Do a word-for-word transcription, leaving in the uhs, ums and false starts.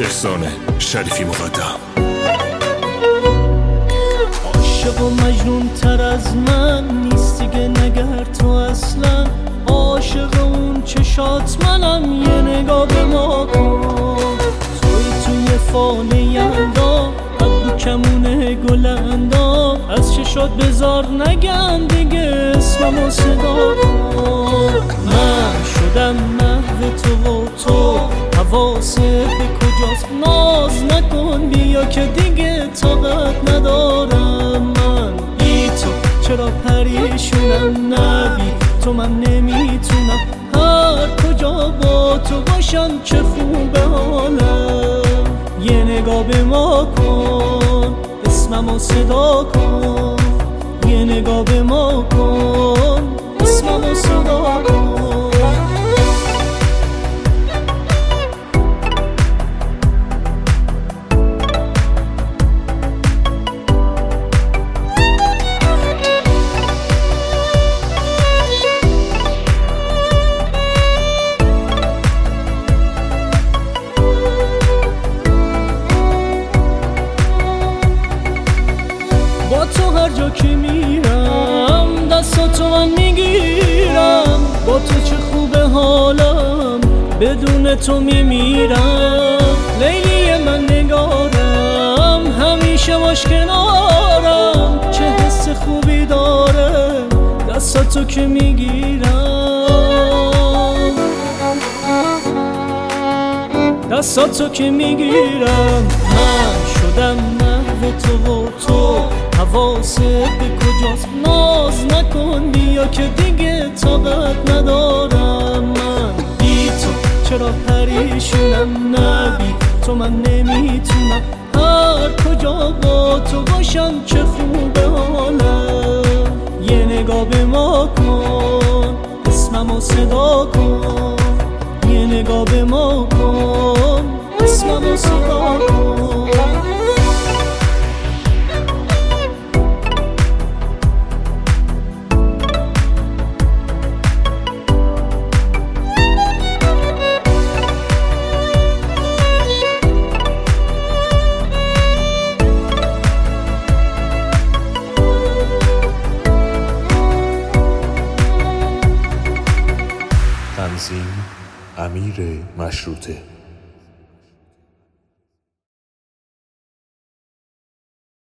احسان شریفی مقدم. عاشق و مجنون تر از من نیست دیگه نگر تو اصلا. عاشق اون چشات منم، یه نگاه به ما کن. توی توی فانه یلدا قد کمونه گل اندام. از چشات بذار نگم دیگه اسممو صدا کن. من شدم محو تو و تو حواست به کجاست. ناز نکن بیا که دیگه طاقت ندارم. من بی تو چرا پریشونم، نبی تو من نمیتونم. هر کجا با تو باشم چه خوبه حالم. یه نگاه به ما کن، اسممو صدا کن. یه نگاه به ما کن، اسممو صدا کن. با تو هر جا که میرم دستاتو من میگیرم. با تو چه خوبه حالم، بدون تو میمیرم. لیلی من نگارم، همیشه باش کنارم. چه حس خوبی داره دستاتو که میگیرم. دستاتو که میگیرم. من شدم محو تو و تو حواست به کجاست. ناز نکن بیا که دیگه طاقت ندارم. من بی تو چرا پریشونم، نبی تو من نمیتونم. هر کجا با تو باشم چه خوبه حالم. یه نگاه به ما کن، اسممو صدا کن. یه نگاه به ما کن، اسممو صدا کن. تنظیم امیر مشروطه.